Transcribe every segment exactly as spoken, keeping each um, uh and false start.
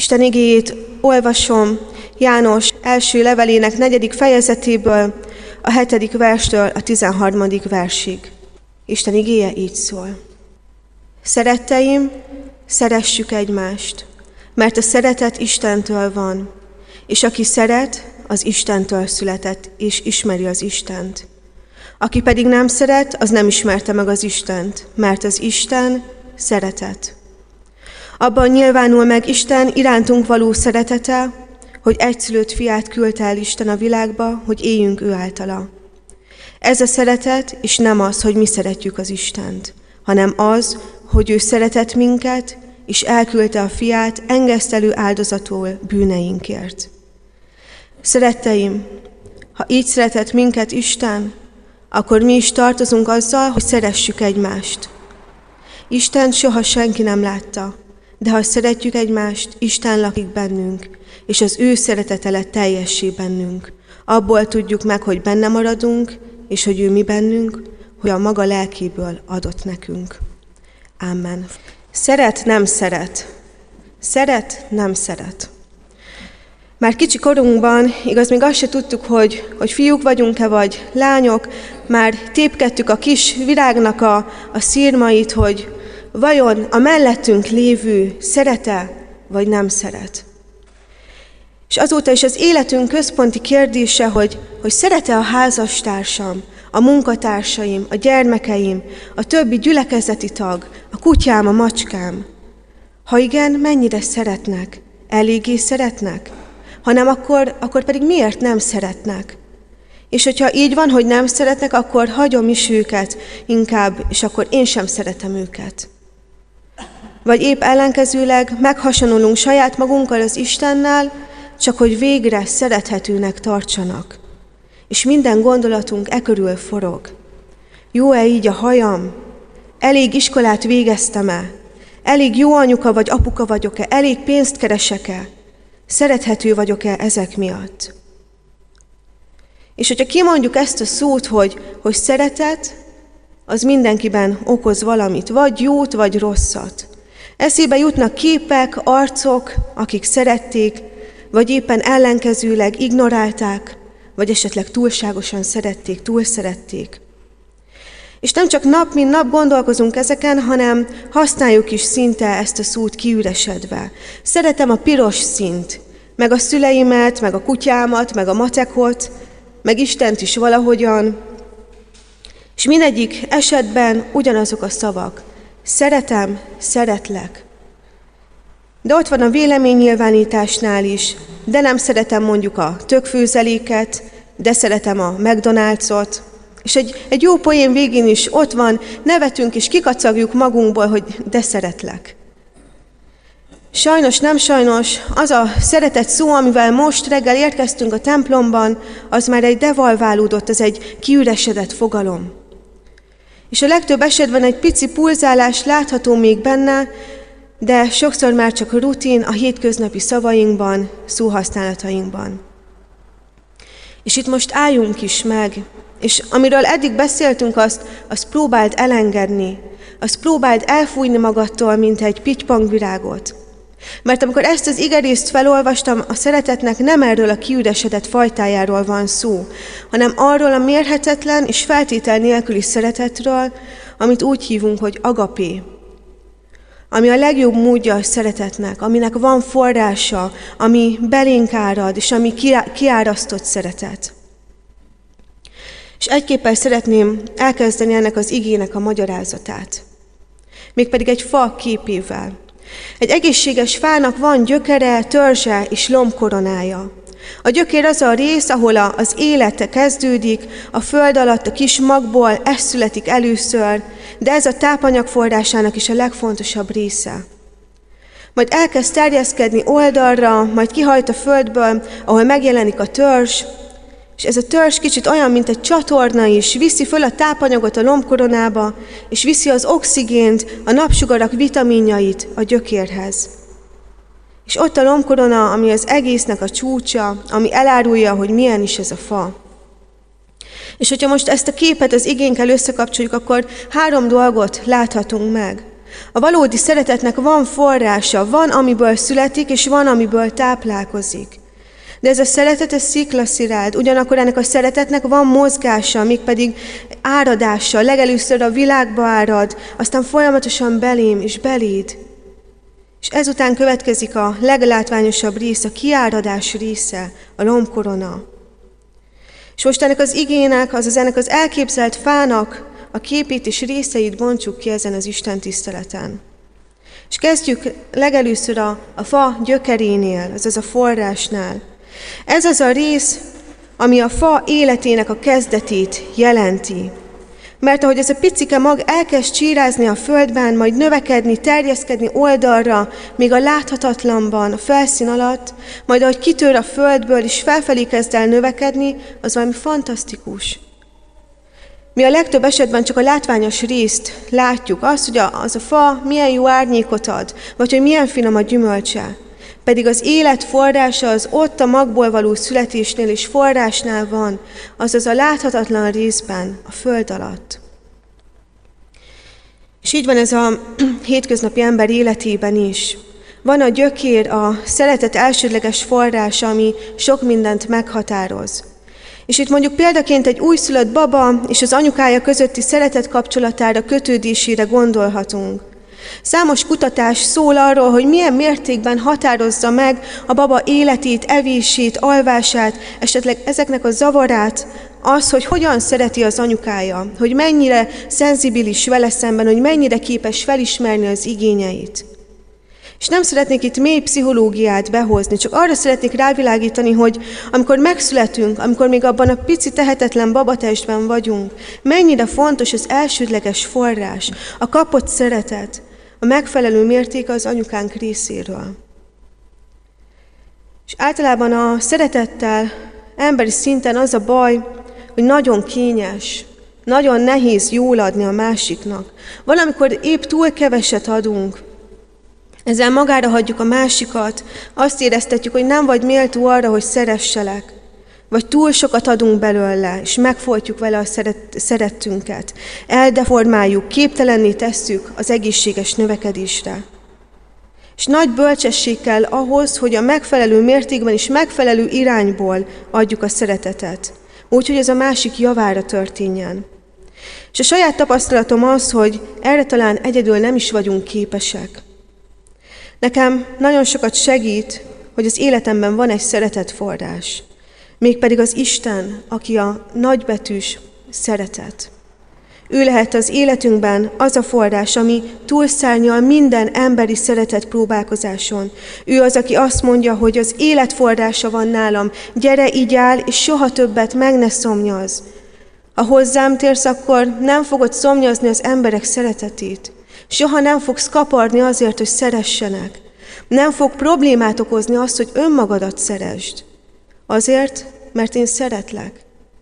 Isten igéjét olvasom János első levelének negyedik fejezetéből, a hetedik verstől a tizenharmadik versig. Isten igéje így szól. Szeretteim, szeressük egymást, mert a szeretet Istentől van, és aki szeret, az Istentől született, és ismeri az Istent. Aki pedig nem szeret, az nem ismerte meg az Istent, mert az Isten szeretet. Abban nyilvánul meg Isten irántunk való szeretete, hogy egyszülött fiát küldte el Isten a világba, hogy éljünk ő általa. Ez a szeretet, és nem az, hogy mi szeretjük az Istent, hanem az, hogy ő szeretett minket, és elküldte a fiát engesztelő áldozatul bűneinkért. Szeretteim, ha így szeretett minket Isten, akkor mi is tartozunk azzal, hogy szeressük egymást. Istent soha senki nem látta, de ha szeretjük egymást, Isten lakik bennünk, és az ő szeretete lett teljessé bennünk. Abból tudjuk meg, hogy benne maradunk, és hogy ő mi bennünk, hogy a maga lelkéből adott nekünk. Amen. Szeret, nem szeret. Szeret, nem szeret. Már kicsi korunkban, igaz, még azt se tudtuk, hogy, hogy fiúk vagyunk-e, vagy lányok, már tépkedtük a kis virágnak a, a szirmait, hogy vajon a mellettünk lévő szeret-e, vagy nem szeret. És azóta is az életünk központi kérdése, hogy, hogy szeret-e a házastársam, a munkatársaim, a gyermekeim, a többi gyülekezeti tag, a kutyám, a macskám. Ha igen, mennyire szeretnek? Eléggé szeretnek? Ha nem, akkor, akkor pedig miért nem szeretnek? És hogyha így van, hogy nem szeretnek, akkor hagyom is őket inkább, és akkor én sem szeretem őket. Vagy épp ellenkezőleg meghasonulunk saját magunkkal az Istennel, csak hogy végre szerethetőnek tartsanak. És minden gondolatunk e körül forog. Jó-e így a hajam? Elég iskolát végeztem-e? Elég jó anyuka vagy apuka vagyok-e? Elég pénzt keresek-e? Szerethető vagyok-e ezek miatt? És hogyha kimondjuk ezt a szót, hogy, hogy szeretet, az mindenkiben okoz valamit, vagy jót, vagy rosszat. Eszébe jutnak képek, arcok, akik szerették, vagy éppen ellenkezőleg ignorálták, vagy esetleg túlságosan szerették, túlszerették. És nem csak nap, mint nap gondolkozunk ezeken, hanem használjuk is szinte ezt a szót kiüresedve. Szeretem a piros színt, meg a szüleimet, meg a kutyámat, meg a matekot, meg Istent is valahogyan. És mindegyik esetben ugyanazok a szavak. Szeretem, szeretlek. De ott van a véleménynyilvánításnál is, de nem szeretem mondjuk a tökfőzeléket, de szeretem a McDonald'sot. És egy, egy jó poén végén is ott van, nevetünk és kikacagjuk magunkból, hogy de szeretlek. Sajnos, nem sajnos, az a szeretet szó, amivel most reggel érkeztünk a templomban, az már egy devalválódott, az egy kiüresedett fogalom. És a legtöbb esetben egy pici pulzálás látható még benne, de sokszor már csak rutin a hétköznapi szavainkban, szóhasználatainkban. És itt most álljunk is meg, és amiről eddig beszéltünk, azt, azt próbáld elengedni, azt próbáld elfújni magadtól, mint egy pittypangvirágot. Mert amikor ezt az igerészt felolvastam, a szeretetnek nem erről a kiüresedett fajtájáról van szó, hanem arról a mérhetetlen és feltétel nélküli szeretetről, amit úgy hívunk, hogy agapé, ami a legjobb módja a szeretetnek, aminek van forrása, ami belénk árad, és ami kiárasztott szeretet. És egyképpen szeretném elkezdeni ennek az igének a magyarázatát. Mégpedig egy fa képével. Egy egészséges fának van gyökere, törzse és lombkoronája. A gyökér az a rész, ahol az élete kezdődik, a föld alatt a kis magból ez születik először, de ez a tápanyag forrásának is a legfontosabb része. Majd elkezd terjeszkedni oldalra, majd kihajt a földből, ahol megjelenik a törzs, és ez a törzs kicsit olyan, mint egy csatorna is, viszi föl a tápanyagot a lombkoronába, és viszi az oxigént, a napsugarak vitaminjait a gyökérhez. És ott a lombkorona, ami az egésznek a csúcsa, ami elárulja, hogy milyen is ez a fa. És hogyha most ezt a képet az igénkkel összekapcsoljuk, akkor három dolgot láthatunk meg. A valódi szeretetnek van forrása, van, amiből születik, és van, amiből táplálkozik. De ez a szeretet, ez sziklasziráld, ugyanakkor ennek a szeretetnek van mozgása, mégpedig áradása. Legelőször a világba árad, aztán folyamatosan belém és beléd. És ezután következik a leglátványosabb rész, a kiáradás része, a lombkorona. És most ennek az igének, azaz ennek az elképzelt fának a képét és részeit bontsuk ki ezen az Isten tiszteleten. És kezdjük legelőször a, a fa gyökerénél, azaz a forrásnál. Ez az a rész, ami a fa életének a kezdetét jelenti. Mert ahogy ez a picike mag elkezd csírázni a földben, majd növekedni, terjeszkedni oldalra, még a láthatatlanban, a felszín alatt, majd ahogy kitör a földből és felfelé kezd el növekedni, az valami fantasztikus. Mi a legtöbb esetben csak a látványos részt látjuk, azt, hogy az a fa milyen jó árnyékot ad, vagy hogy milyen finom a gyümölcse. Pedig az élet forrása az ott a magból való születésnél és forrásnál van, azaz a láthatatlan részben, a föld alatt. És így van ez a hétköznapi ember életében is. Van a gyökér, a szeretet elsődleges forrása, ami sok mindent meghatároz. És itt mondjuk példaként egy újszülött baba és az anyukája közötti szeretet kapcsolatára, kötődésére gondolhatunk. Számos kutatás szól arról, hogy milyen mértékben határozza meg a baba életét, evését, alvását, esetleg ezeknek a zavarát, az, hogy hogyan szereti az anyukája, hogy mennyire szenzibilis vele szemben, hogy mennyire képes felismerni az igényeit. És nem szeretnék itt mély pszichológiát behozni, csak arra szeretnék rávilágítani, hogy amikor megszületünk, amikor még abban a pici tehetetlen babatestben vagyunk, mennyire fontos az elsődleges forrás, a kapott szeretet, a megfelelő mértéke az anyukánk részéről. És általában a szeretettel emberi szinten az a baj, hogy nagyon kényes, nagyon nehéz jól adni a másiknak. Valamikor épp túl keveset adunk, ezzel magára hagyjuk a másikat, azt éreztetjük, hogy nem vagy méltó arra, hogy szeresselek, vagy túl sokat adunk belőle, és megfojtjuk vele a szeret, szerettünket. Eldeformáljuk, képtelenné tesszük az egészséges növekedésre. És nagy bölcsesség kell ahhoz, hogy a megfelelő mértékben és megfelelő irányból adjuk a szeretetet, úgyhogy ez a másik javára történjen. És a saját tapasztalatom az, hogy erre talán egyedül nem is vagyunk képesek. Nekem nagyon sokat segít, hogy az életemben van egy szeretetforrás, mégpedig az Isten, aki a nagybetűs szeretet. Ő lehet az életünkben az a forrás, ami túlszárnyal minden emberi szeretet próbálkozáson. Ő az, aki azt mondja, hogy az élet forrása van nálam, gyere, igyál, és soha többet meg ne szomnyazz. Ha hozzám térsz, akkor nem fogod szomnyazni az emberek szeretetét. Soha nem fogsz kaparni azért, hogy szeressenek. Nem fog problémát okozni azt, hogy önmagadat szeresd. Azért, mert én szeretlek.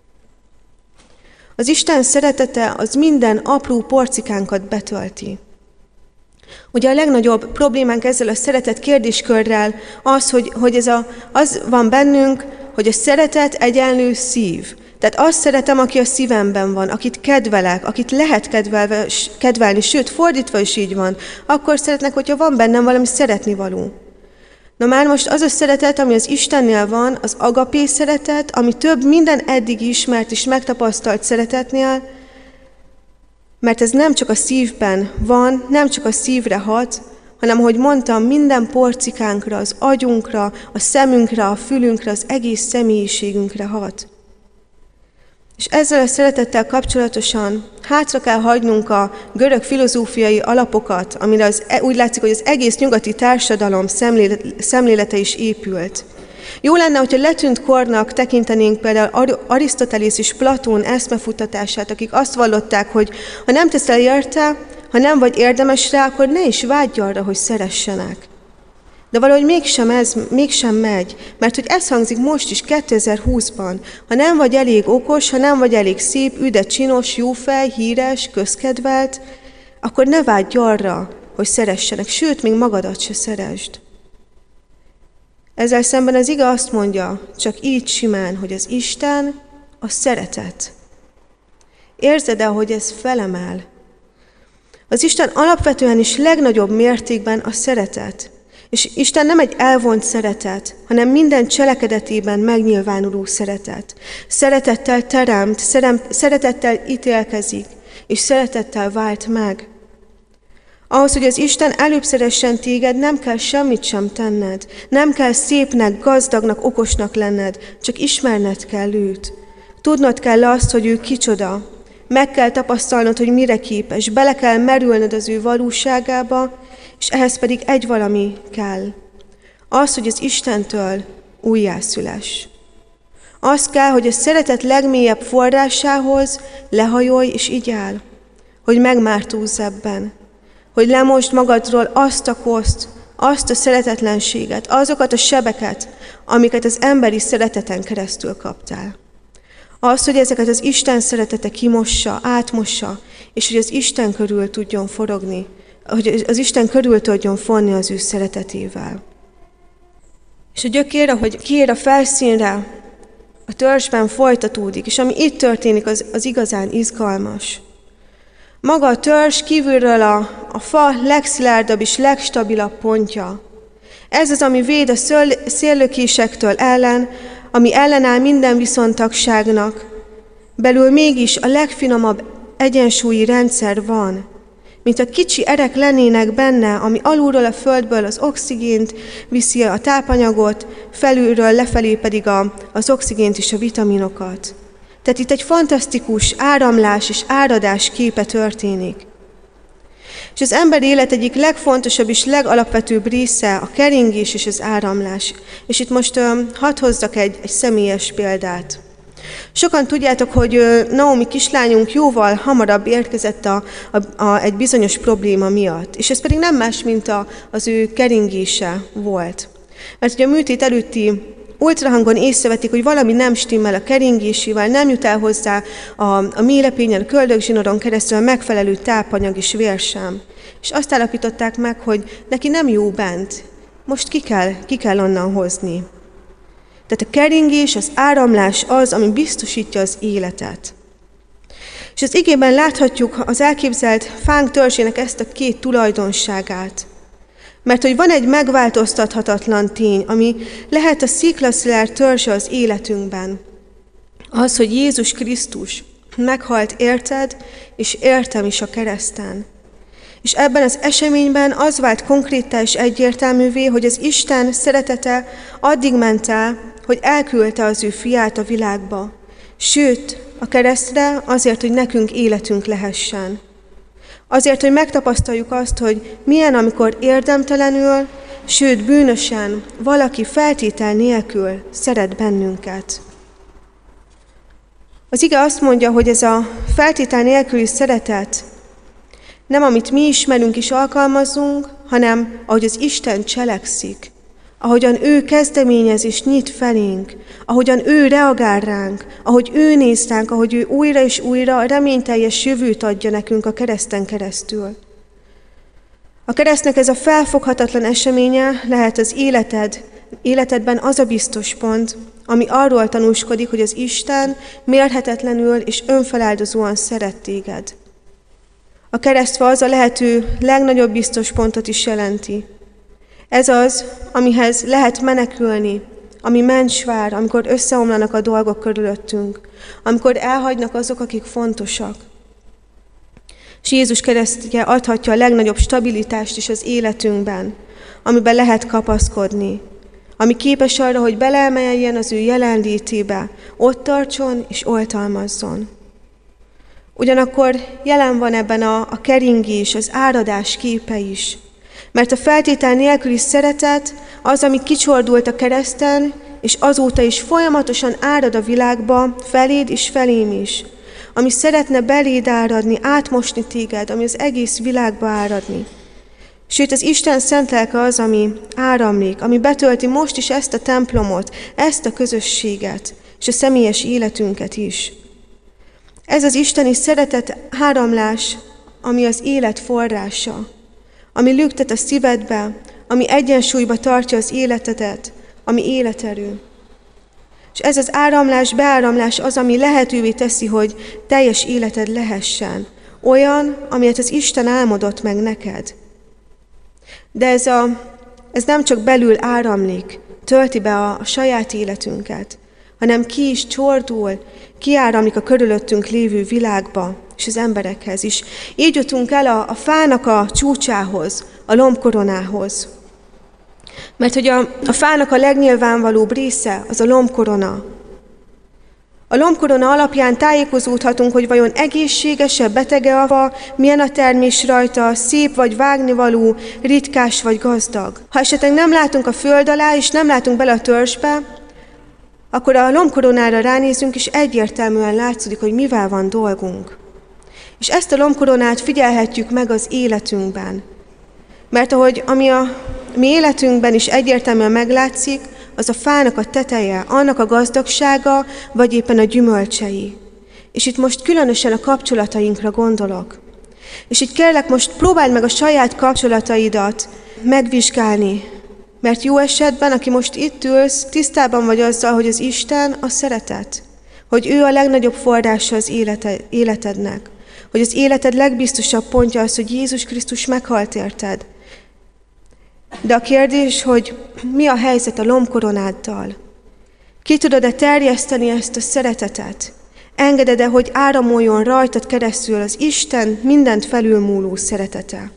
Az Isten szeretete az minden apró porcikánkat betölti. Ugye a legnagyobb problémánk ezzel a szeretet kérdéskörrel az, hogy, hogy ez a, az van bennünk, hogy a szeretet egyenlő szív. Tehát azt szeretem, aki a szívemben van, akit kedvelek, akit lehet kedvelve, kedvelni, sőt, fordítva is így van. Akkor szeretnek, hogyha van bennem valami szeretnivaló. Na már most az a szeretet, ami az Istennél van, az agapé szeretet, ami több minden eddig ismert és megtapasztalt szeretetnél, mert ez nem csak a szívben van, nem csak a szívre hat, hanem, ahogy mondtam, minden porcikánkra, az agyunkra, a szemünkre, a fülünkre, az egész személyiségünkre hat. És ezzel a szeretettel kapcsolatosan hátra kell hagynunk a görög filozófiai alapokat, amire az, úgy látszik, hogy az egész nyugati társadalom szemlélete is épült. Jó lenne, hogyha letűnt kornak tekintenénk például Arisztotelész és Platón eszmefuttatását, akik azt vallották, hogy ha nem teszel érte, ha nem vagy érdemes rá, akkor ne is vágyj arra, hogy szeressenek. De valahogy mégsem ez, mégsem megy, mert hogy ez hangzik most is kétezer-húszban. Ha nem vagy elég okos, ha nem vagy elég szép, üde, csinos, jófej, híres, közkedvelt, akkor ne vágyj arra, hogy szeressenek, sőt, még magadat se szeresd. Ezzel szemben az ige azt mondja, csak így simán, hogy az Isten a szeretet. Érzed-e, hogy ez felemel? Az Isten alapvetően is legnagyobb mértékben a szeretet. És Isten nem egy elvont szeretet, hanem minden cselekedetében megnyilvánuló szeretet. Szeretettel teremt, szeretettel ítélkezik, és szeretettel vált meg. Ahhoz, hogy az Isten előbb szeressen téged, nem kell semmit sem tenned. Nem kell szépnek, gazdagnak, okosnak lenned, csak ismerned kell őt. Tudnod kell azt, hogy ő kicsoda. Meg kell tapasztalnod, hogy mire képes. Bele kell merülnöd az ő valóságába, és ehhez pedig egy valami kell. Az, hogy az Istentől újjászüless. Az kell, hogy a szeretet legmélyebb forrásához lehajolj és igyál, hogy megmártózz ebben, hogy lemosd magadról azt a koszt, azt a szeretetlenséget, azokat a sebeket, amiket az emberi szereteten keresztül kaptál. Az, hogy ezeket az Isten szeretete kimossa, átmossa, és hogy az Isten körül tudjon forogni, hogy az Isten körül tudjon fonni az ő szeretetével. És a gyökér, ahogy kiér a felszínre, a törzsben folytatódik, és ami itt történik, az, az igazán izgalmas. Maga a törzs kívülről a, a fa legszilárdabb és legstabilabb pontja. Ez az, ami véd a szöl, széllökésektől ellen, ami ellenáll minden viszontagságnak. Belül mégis a legfinomabb egyensúlyi rendszer van, mint a kicsi erek lennének benne, ami alulról a földből az oxigént viszi a tápanyagot, felülről lefelé pedig a, az oxigént és a vitaminokat. Tehát itt egy fantasztikus áramlás és áradás képe történik. És az ember élet egyik legfontosabb és legalapvetőbb része a keringés és az áramlás. És itt most uh, hadd hozzak egy, egy személyes példát. Sokan tudjátok, hogy uh, Naomi kislányunk jóval hamarabb érkezett a, a, a, egy bizonyos probléma miatt. És ez pedig nem más, mint a, az ő keringése volt. Mert ugye a műtét előtti ultrahangon észrevetik, hogy valami nem stimmel a keringésével, nem jut el hozzá a, a mélepényen, a köldögzsinoron keresztül a megfelelő tápanyag és vér sem. És azt állapították meg, hogy neki nem jó bent, most ki kell, ki kell onnan hozni. Tehát a keringés, az áramlás az, ami biztosítja az életet. És az igében láthatjuk az elképzelt fánk törzsének ezt a két tulajdonságát. Mert hogy van egy megváltoztathatatlan tény, ami lehet a sziklaszilárd törzse az életünkben. Az, hogy Jézus Krisztus meghalt érted, és értem is a kereszten. És ebben az eseményben az vált konkréttá és egyértelművé, hogy az Isten szeretete addig ment el, hogy elküldte az ő fiát a világba. Sőt, a keresztre azért, hogy nekünk életünk lehessen. Azért, hogy megtapasztaljuk azt, hogy milyen, amikor érdemtelenül, sőt bűnösen valaki feltétel nélkül szeret bennünket. Az ige azt mondja, hogy ez a feltétel nélküli szeretet nem amit mi ismerünk és alkalmazunk, hanem ahogy az Isten cselekszik, ahogyan ő kezdeményez és nyit felénk, ahogyan ő reagál ránk, ahogy ő néz ránk, ahogy ő újra és újra reményteljes jövőt adja nekünk a kereszten keresztül. A keresztnek ez a felfoghatatlan eseménye lehet az életed, életedben az a biztos pont, ami arról tanúskodik, hogy az Isten mérhetetlenül és önfeláldozóan szeret téged. A keresztfa az a lehető legnagyobb biztos pontot is jelenti. Ez az, amihez lehet menekülni, ami mencsvár, amikor összeomlanak a dolgok körülöttünk, amikor elhagynak azok, akik fontosak. És Jézus keresztje adhatja a legnagyobb stabilitást is az életünkben, amiben lehet kapaszkodni, ami képes arra, hogy beleemeljen az ő jelenlétébe, ott tartson és oltalmazzon. Ugyanakkor jelen van ebben a, a keringés, az áradás képe is, mert a feltétel nélküli szeretet az, ami kicsordult a kereszten, és azóta is folyamatosan árad a világba, feléd és felém is, ami szeretne beléd áradni, átmosni téged, ami az egész világba áradni. Sőt, az Isten szent lelke az, ami áramlik, ami betölti most is ezt a templomot, ezt a közösséget, és a személyes életünket is. Ez az isteni szeretet áramlás, ami az élet forrása, ami lüktet a szívedbe, ami egyensúlyba tartja az életedet, ami életerő. És ez az áramlás, beáramlás az, ami lehetővé teszi, hogy teljes életed lehessen, Olyan, amilyet az Isten álmodott meg neked. De ez, a, ez nem csak belül áramlik, tölti be a, a saját életünket, hanem ki is csordul, kiáramlik a körülöttünk lévő világba, és az emberekhez is. Így jutunk el a, a fának a csúcsához, a lombkoronához. Mert hogy a, a fának a legnyilvánvalóbb része az a lombkorona. A lombkorona alapján tájékozódhatunk, hogy vajon egészséges-e, betege a fa, milyen a termés rajta, szép vagy vágnivaló, ritkás vagy gazdag. Ha esetleg nem látunk a föld alá, és nem látunk bele a törzsbe, akkor a lombkoronára ránézünk, és egyértelműen látszik, hogy mivel van dolgunk. És ezt a lombkoronát figyelhetjük meg az életünkben. Mert ahogy ami a mi életünkben is egyértelműen meglátszik, az a fának a teteje, annak a gazdagsága, vagy éppen a gyümölcsei. És itt most különösen a kapcsolatainkra gondolok. És itt kérlek, most próbáld meg a saját kapcsolataidat megvizsgálni. Mert jó esetben, aki most itt ülsz, tisztában vagy azzal, hogy az Isten a szeretet. Hogy ő a legnagyobb forrása az élete, életednek. Hogy az életed legbiztosabb pontja az, hogy Jézus Krisztus meghalt érted. De a kérdés, hogy mi a helyzet a lombkoronáddal? Ki tudod-e terjeszteni ezt a szeretetet? Engeded-e, hogy áramoljon rajtad keresztül az Isten mindent felülmúló szeretete?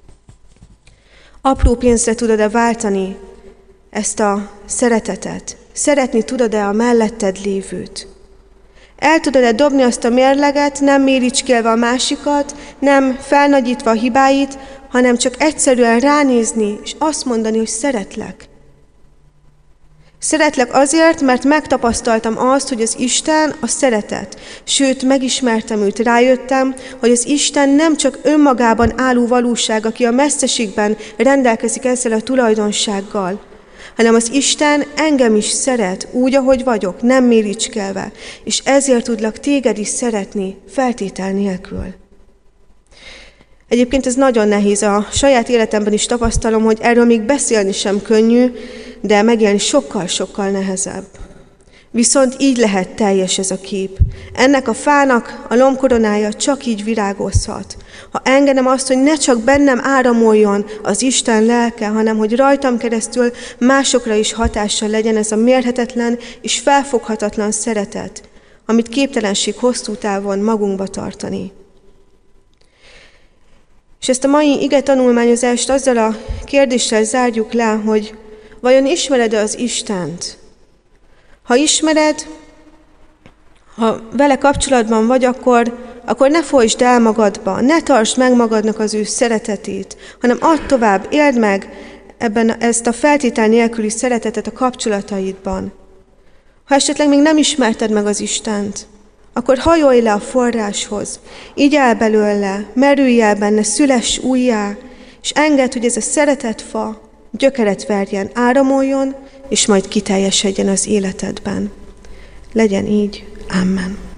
Apró pénzre tudod-e váltani ezt a szeretetet? Szeretni tudod-e a melletted lévőt? El tudod-e dobni azt a mérleget, nem méricskélve a másikat, nem felnagyítva a hibáit, hanem csak egyszerűen ránézni, és azt mondani, hogy szeretlek. Szeretlek azért, mert megtapasztaltam azt, hogy az Isten a szeretet. Sőt, megismertem őt, rájöttem, hogy az Isten nem csak önmagában álló valóság, aki a messzeségben rendelkezik ezzel a tulajdonsággal, hanem az Isten engem is szeret, úgy, ahogy vagyok, nem méricskelve, és ezért tudlak téged is szeretni, feltétel nélkül. Egyébként ez nagyon nehéz, a saját életemben is tapasztalom, hogy erről még beszélni sem könnyű, de megélni sokkal-sokkal nehezebb. Viszont így lehet teljes ez a kép. Ennek a fának a lombkoronája csak így virágozhat. Ha engedem azt, hogy ne csak bennem áramoljon az Isten lelke, hanem hogy rajtam keresztül másokra is hatással legyen ez a mérhetetlen és felfoghatatlan szeretet, amit képtelenség hosszú távon magunkba tartani. És ezt a mai ige tanulmányozást azzal a kérdéssel zárjuk le, hogy vajon ismered-e az Istent? Ha ismered, ha vele kapcsolatban vagy, akkor, akkor ne folytsd el magadba, ne tartsd meg magadnak az ő szeretetét, hanem add tovább, éld meg ebben ezt a feltétel nélküli szeretetet a kapcsolataidban. Ha esetleg még nem ismerted meg az Istent, akkor hajolj le a forráshoz, így el belőle, merülj el benne, szüless újjá, és engedd, hogy ez a szeretetfa gyökeret verjen, áramoljon, és majd kiteljesedjen az életedben. Legyen így. Amen.